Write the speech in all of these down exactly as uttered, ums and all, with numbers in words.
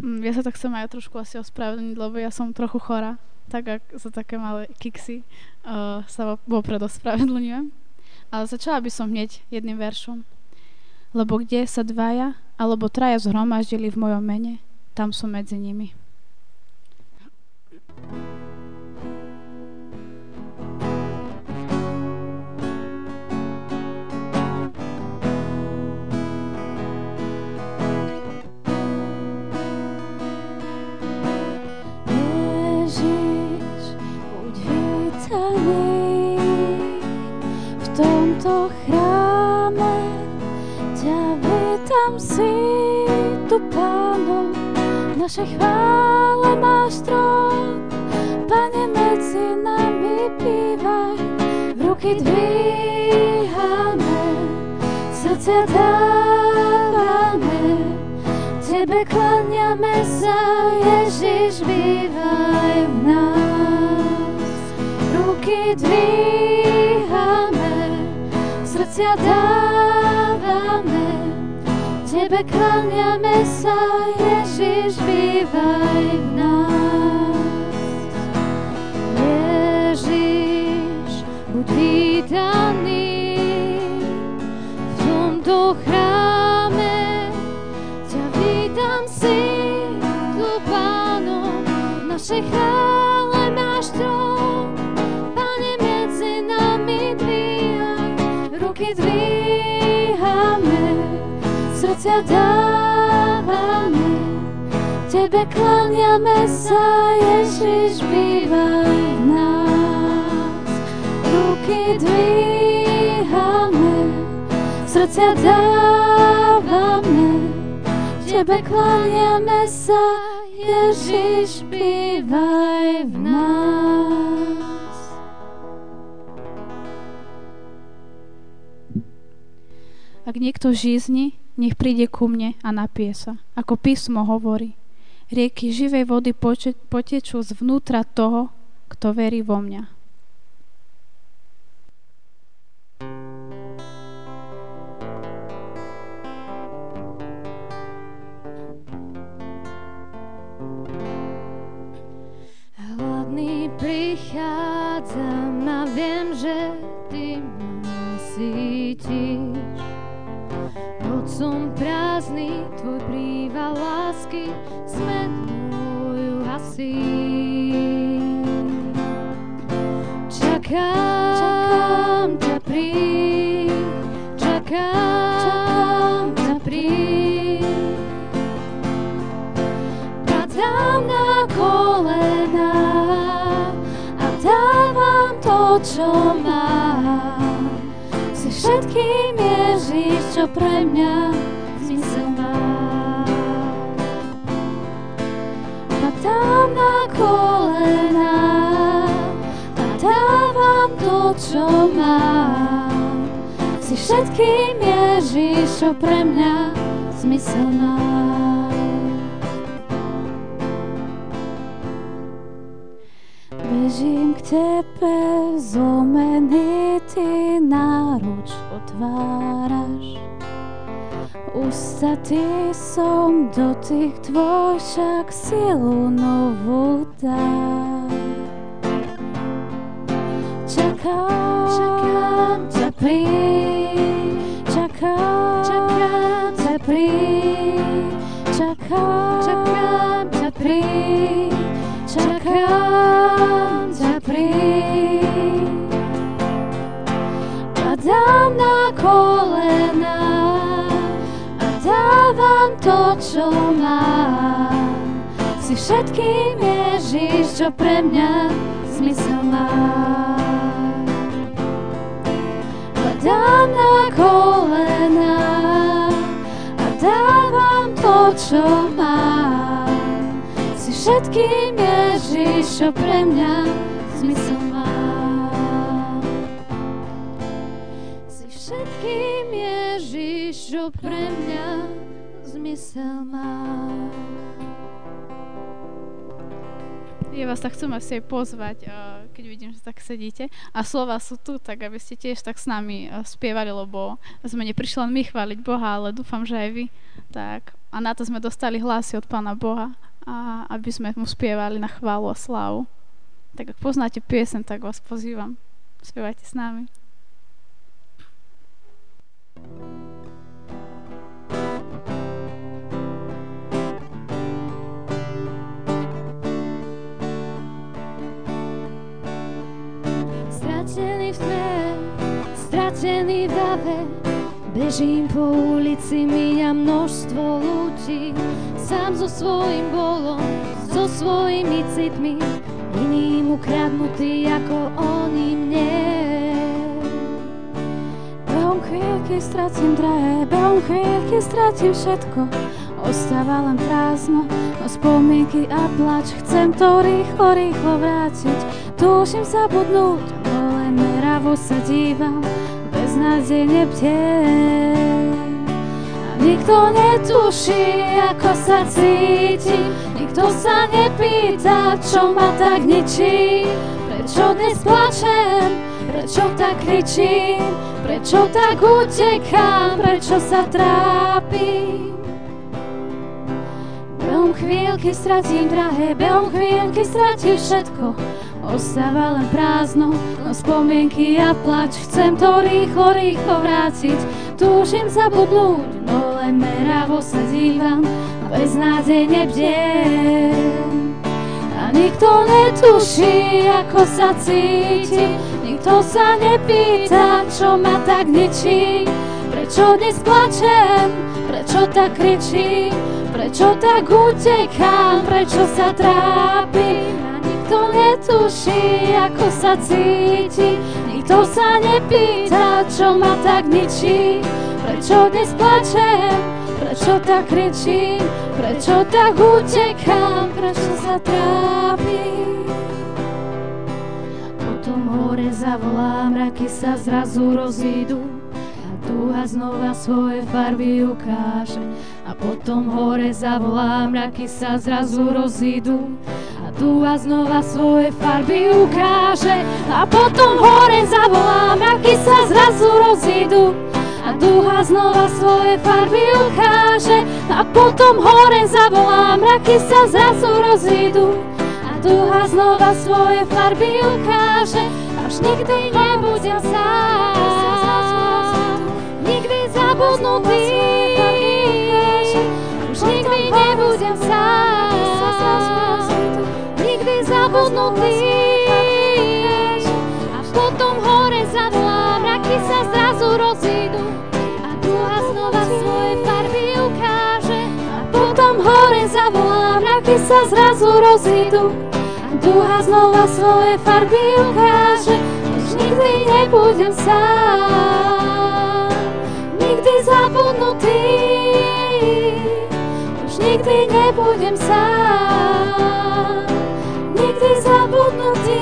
Mm, Ja sa tak chcem aj trošku asi ospravedlniť, lebo ja som trochu chorá, tak ak za také malé kiksy uh, sa vo- vopred ospravedlňujem. Ale začala by som hneď jedným veršom. Lebo kde sa dvaja alebo traja zhromaždili v mojom mene, tam som medzi nimi. Ježiš, buď vítaný v tomto chráme, ťa vítam si tu, Pánu, v našej chvále máš trón. Pane, medzi nami bývaj, ruky dvíhame, srdcia dávame, Tebe kláňame sa, Ježiš, bývaj v nás. Ruky dvíhame, srdcia dávame, Tebe kláňame sa, Ježiš, bývaj v nás. Ježiš, buď vítaný v tomto chráme, ťa vítam si tu, Pánu, v našej chvále máš trón. Pane, medzi nami dvíhaj, ruky dvíhame, srdcia dávame, Tebe kláňame sa, Ježiš, bývaj v nás. Ruky dvíhame, srdcia dávame, Tebe kláňame sa, Ježiš, bývaj v nás. Ak niekto žízni, nech príde ku mne a napije sa. Ako písmo hovorí, rieky živej vody poče- potečú zvnútra toho, kto verí vo mňa. Hladný prichádzam a viem, že Ty ma nasýtiš. Hoď som prázdny, Tvoj príval lásky smet môj hasí. Čakám ťa, príď, čakám ťa, príď. Padám na kolená a dávam to, čo mám. Si všetkým, Ježiš, čo pre mňa zmysel má. Padám na kolená a dávam to, čo mám. Si všetkým, Ježiš, čo pre mňa zmysel má. Bežím k Tebe, zlomený, Ty náruč otváraš. Ústa Ty som, dotyk Tvoj však silu novú dá. Čakám, čakám ťa, príď, čakám, čakám ťa, príď, čakám, čakám ťa, príď, čakám ťa, príď. Padám na kolená a dávam to, čo mám. Si všetkým, Ježiš, čo pre mňa zmysel má. Padám na kolená a dávam to, čo mám. Si všetkým, Ježiš, čo pre mňa zmysel má. Si všetkým, Ježiš, čo pre mňa zmysel má. ja vás tak chcem asi aj pozvať, keď vidím, že tak sedíte. A slova sú tu, tak aby ste tiež tak s nami spievali, lebo sme neprišli len my chváliť Boha, ale dúfam, že aj vy. Tak. A na to sme dostali hlasy od Pána Boha, a aby sme mu spievali na chválu a slávu. Tak ak poznáte piesen, tak vás pozývam. Spievajte s nami. Stratený v tme, stratený v dave, bežím po ulici, míňam množstvo ľudí, sám so svojím bolom, so svojimi citmi, iným ukradnutý ako oni mne. Behom chvíľky stratím drahé, behom chvíľky stratím všetko, ostáva len prázdno, no spomienky a plač, chcem to rýchlo, rýchlo vrátiť, túžim zabudnúť, no len meravo sa dívam, beznádejne bdiem. A nikto netuší, ako sa cítim, nikto sa nepýta, čo ma tak ničí. Prečo dnes plačem, prečo tak kričím, prečo tak utekám, prečo sa trápim. Behom chvíľky stratím drahé, behom chvíľky stratím všetko, ostáva len prázdno, no spomienky a plač, chcem to rýchlo, rýchlo vrátiť, túžim zabudnúť, no len meravo sa dívam, beznádejne bdiem. A nikto netuší, ako sa cítim, nikto sa nepýta, čo ma tak ničí. Prečo dnes plačem, prečo tak kričím, prečo tak utekám, prečo sa trápim. Nikto netuší, ako sa cíti, nikto sa nepýta, čo ma tak ničí. Prečo dnes plačem, prečo tak kričím, prečo tak utekám, prečo sa trápim. Potom hore zavolám, mraky sa zrazu rozídu a túha znova svoje farby ukáže. A potom hore zavolám, mraky sa zrazu rozídu a túha znova svoje farby ukáže. A potom hore zavolám, mraky sa zrazu rozídu a dúha znova svoje farby ukáže. A potom hore zavolám, mraky sa zrazu rozídu a dúha znova svoje farby ukáže. Až nikdy nebudem sám, nikdy zabudnutý, už nikdy nebudem sám, nikdy zabudnutý. A potom hore zavolám, mraky sa zrazu rozídu a dúha znova svoje farby ukáže. A potom hore zavolám, mraky sa zrazu rozídu a dúha znova svoje farby ukáže. Už nikdy nebudem sám, nikdy zabudnutý, už nikdy nebudem sám, nikdy zabudnutý.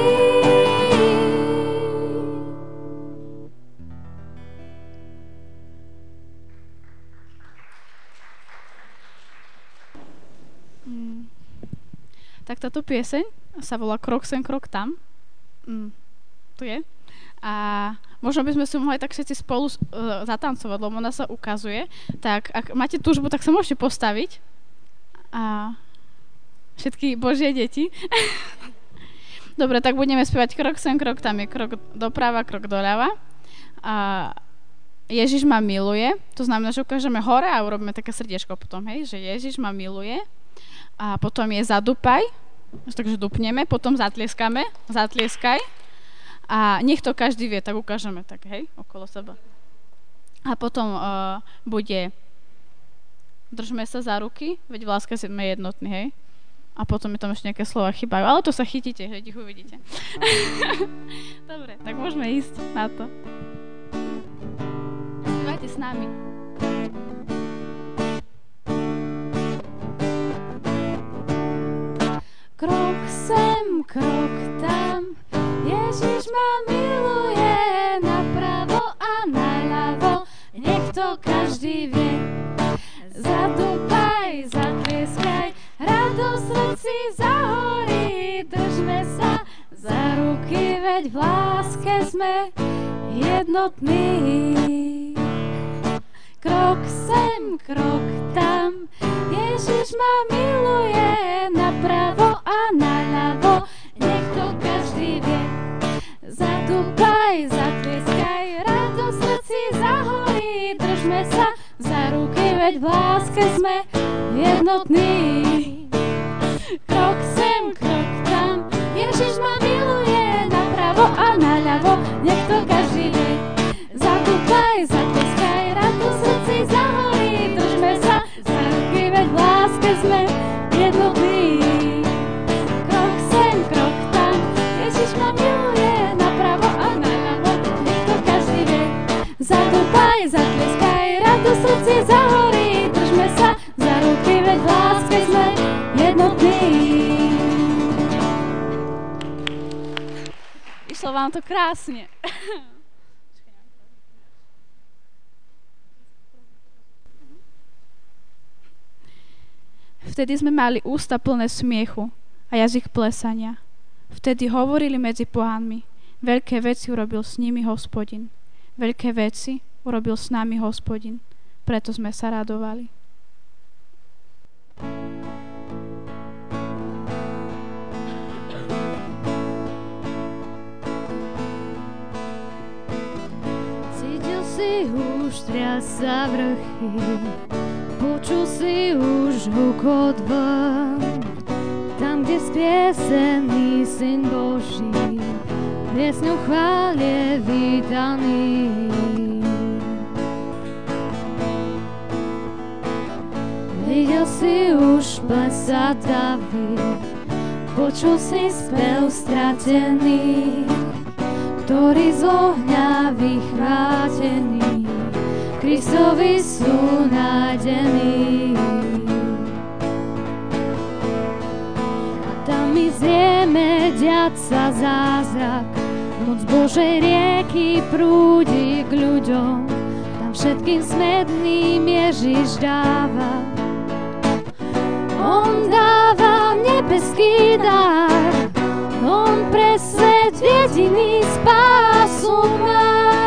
Mm. Tak táto pieseň sa volá Krok sem, krok tam. Mm. Tu je. A možno by sme si mohli tak všetci spolu uh, zatancovať, lebo ona sa ukazuje. Tak ak máte túžbu, tak sa môžete postaviť. A všetky Božie deti. Dobre, tak budeme spievať krok sem, krok tam je krok doprava, krok doľava. A Ježiš ma miluje. To znamená, že ukážeme hore a urobíme také srdiečko potom, hej, že Ježiš ma miluje. A potom je zadupaj. Takže dupneme, potom zatlieskame, zatlieskaj. A nech to každý vie, tak ukážeme tak, hej, okolo seba. A potom uh, bude držme sa za ruky, veď v láske sme jednotní, hej. A potom mi tam ešte nejaké slova chýbajú, ale to sa chytíte, hej, ich uvidíte. Dobre, tak môžeme ísť na to. Spívajte s nami. Krok sem, krok tam, Ježiš ma miluje, napravo a naľavo, nech to každý vie. Zadúpaj, zatlieskaj, radosť v srdci zahorí, drž veď v láske sme jednotní. Krok sem, krok tam, Ježiš ma miluje napravo a naľavo, nech to každý vie. Zatúpaj, zatlieskaj, radosť v srdci zahorí, držme sa za ruky, veď v láske sme jednotní. Krok sem, krok tam, Ježiš ma miluje napravo a naľavo, nech to každý vie. Zatúpaj, zatlieskaj, radosť v srdci zahorí, držme sa za ruky, veď v láske sme jednotní. Krok sem, krok tam, Ježiš ma miluje napravo a naľavo, nech to každý vie. Zatúpaj, zatlieskaj, radosť v srdci zahorí, držme sa za ruky, veď v láske sme jednotní. Išlo vám to krásne. Vtedy sme mali ústa plné smiechu a jazyk plesania. Vtedy hovorili medzi pohánmi. Veľké veci urobil s nimi Hospodin. Veľké veci urobil s nami Hospodin. Preto sme sa radovali. Cítil si už triasa vrchy, počul si už hukot vln, tam, kde skriesený Syn Boží, piesňou chvál je vítaný. Videl si už plesať David, počul si spev stratených, ktorí z ohňa vychvátení Kristovi sú nádení. A tam my zrieme diať sa zázrak, moc Božej rieky prúdi k ľuďom, tam všetkým smedným Ježiš dáva. On dáva nebeský dar, on pre svet jediný spásu má.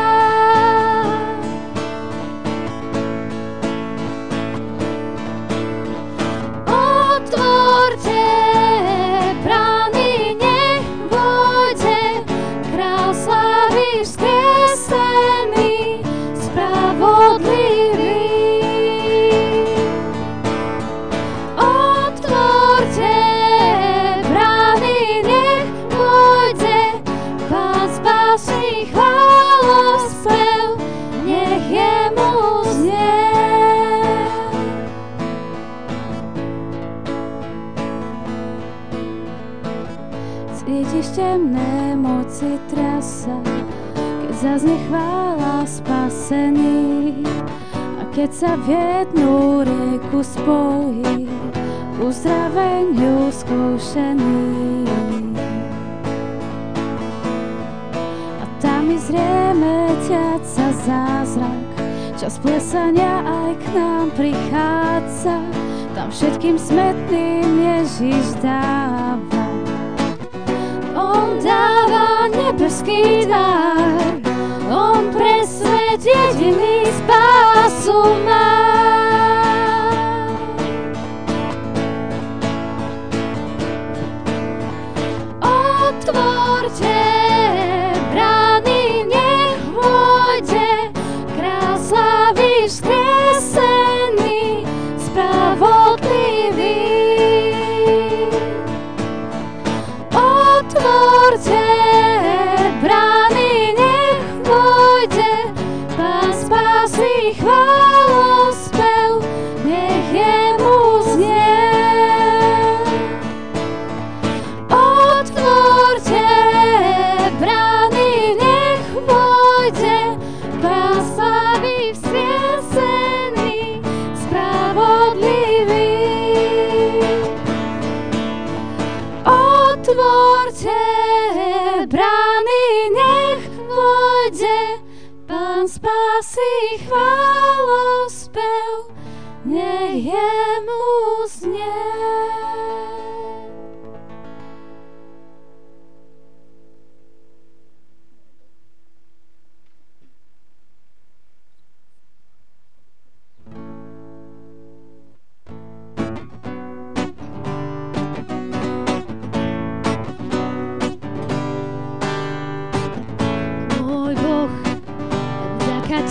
Otvorte brány, nech vojde král slávy vzkriesený, spravodlivý. Otvorte brány, nech vojde Pán spásy, chválospev, nech jemu znie. Cítiš temné moci trasa, keď zaznie chvála spasený, a keď sa v jednu rieku spojí uzdraveniu skúšený. A tam my zrieme ťať sa zázrak, čas plesania aj k nám prichádza, tam všetkým smetným Ježiš dáva. On dáva nebeský dar, on pre svet jediný spásu má. Otvorte brány, nech vojde král slávy vzkriesený, spravodlivý. Otvorte brány, nech vojde Pán spásy, chválospev, nech jemu znie. Otvorte brány, nech vojde Pán slávy vzkriesený, spravodlivý. Otvorte brány, nech vojde Pán spásy, chválospev, nech jemu znie.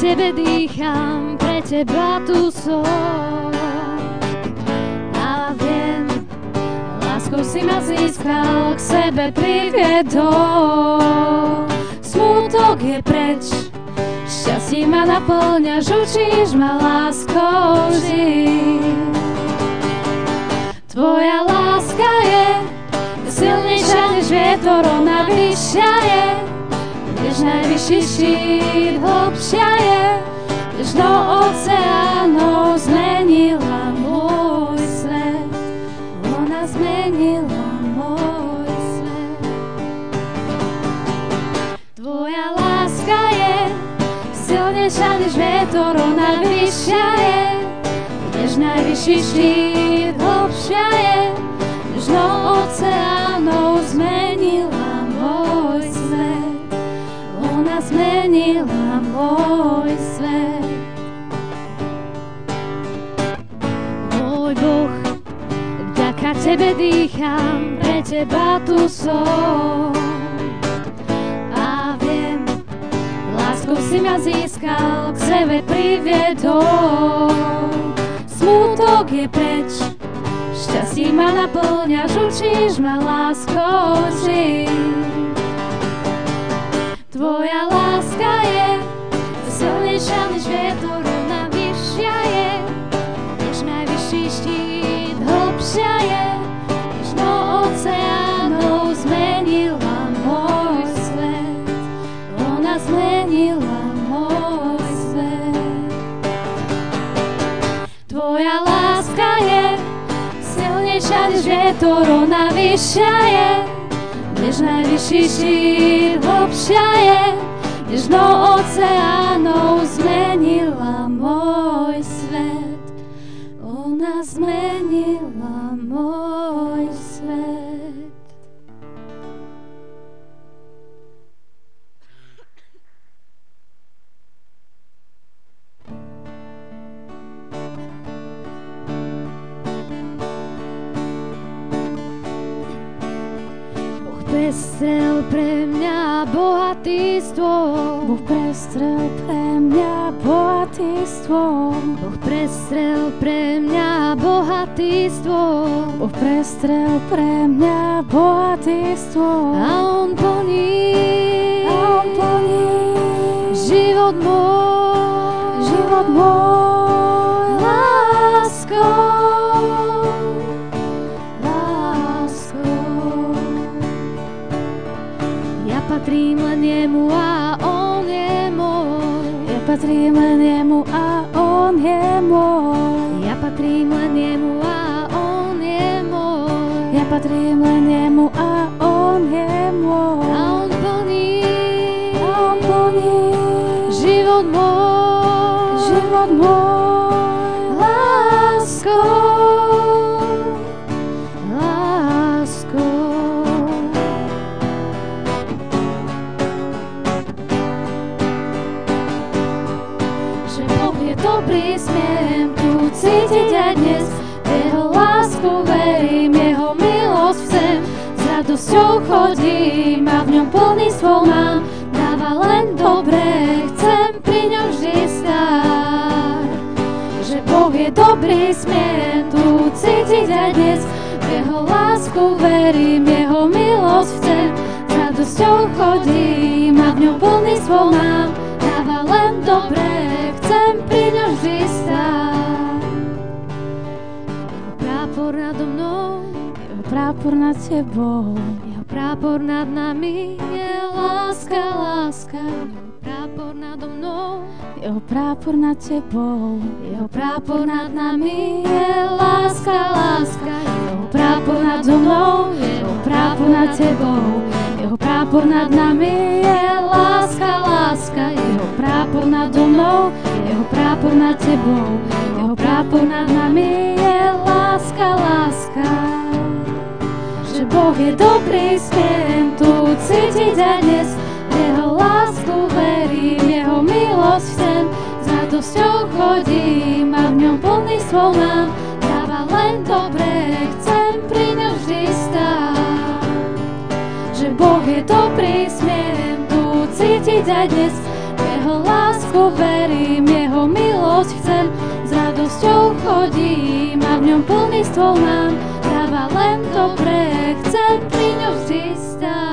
tebe dýcham, pre teba tu som. A viem, láskou si ma získal, k sebe priviedol. Smutok je preč, šťastím ma naplňaš, učíš ma láskou žiť. Tvoja láska je silnejšia než vietor, ona vyššia je, než najvyšší štít, hlbšia je, než dno oceánov. Zmenila môj svet, ona zmenila môj svet. Tvoja láska je silnejšia než vietor, ona vyššia je, než najvyšší štít, hlbšia je, než dno oceánov. Zmenila môj svet, ona zmenila môj svet. Môj Boh, vďaka tebe dýcham, pre teba tu som. A viem, láskou si ma získal, k sebe priviedol. Smutok je preč, šťastím ma naplňaš, učíš ma láskou žiť. Tvoja láska je silnejšia než vietor, ona vyššia je, než najvyšší štít, hlbšia je, než dno oceánov. Zmenila môj svet, ona zmenila môj svet. Tvoja láska je silnejšia než vietor, ona vyššia je, než najvyšší štít, hlbšia je, než dno oceánov. Zmenila môj svet, ona zmenila môj svet. Prestrel pre mňa bohatýstvo, Boh prestrel pre mňa bohatýstvo, Boh prestrel pre mňa bohatýstvo, Boh prestrel pre mňa bohatýstvo. A on plní, a on plní život môj, život môj láskou. Patrím len jemu a on je môj. Ja patrím len jemu a on je môj. Ja patrím len jemu a on je môj. Ja patrím len jemu a on je môj. A on plní, a on plní život môj, život môj láskou. Dobrý, smiem tu cítiť aj dnes, v jeho lásku verím, jeho milosť chcem. S radosťou chodím a v ňom plný stôl mám, dáva len dobré, chcem pri ňom vždy stáť. Že Boh je dobrý, smiem tu cítiť aj dnes, v jeho lásku verím, jeho milosť chcem. S radosťou chodím a v ňom plný stôl mám, dáva len dobré, chcem pri ňom vždy stáť. Jeho prápor nado mnou, jeho prápor nad tebou, jeho prápor nad nami je láska, láska. Jeho prápor nado mnou, jeho prápor nad tebou, jeho prápor nad nami je láska, láska. Jeho prápor nado mnou, jeho prápor nad tebou, jeho prápor nad nami je láska, láska. Jeho prápor nado mnou, jeho prápor nad tebou, jeho prápor nad nami je láska, láska. Že Boh je dobrý, smiem tu cítiť aj dnes, v jeho lásku verím, jeho milosť chcem. S radosťou chodím a v ňom plný stôl mám, dáva len dobré, chcem pri ňom vždy stáť. Že Boh je dobrý, smiem tu cítiť aj dnes, v jeho jeho lásku verím, jeho milosť chcem, s radosťou chodím a v ňom plný stôl mám, dáva len dobre, chcem pri ňom vždy stáť.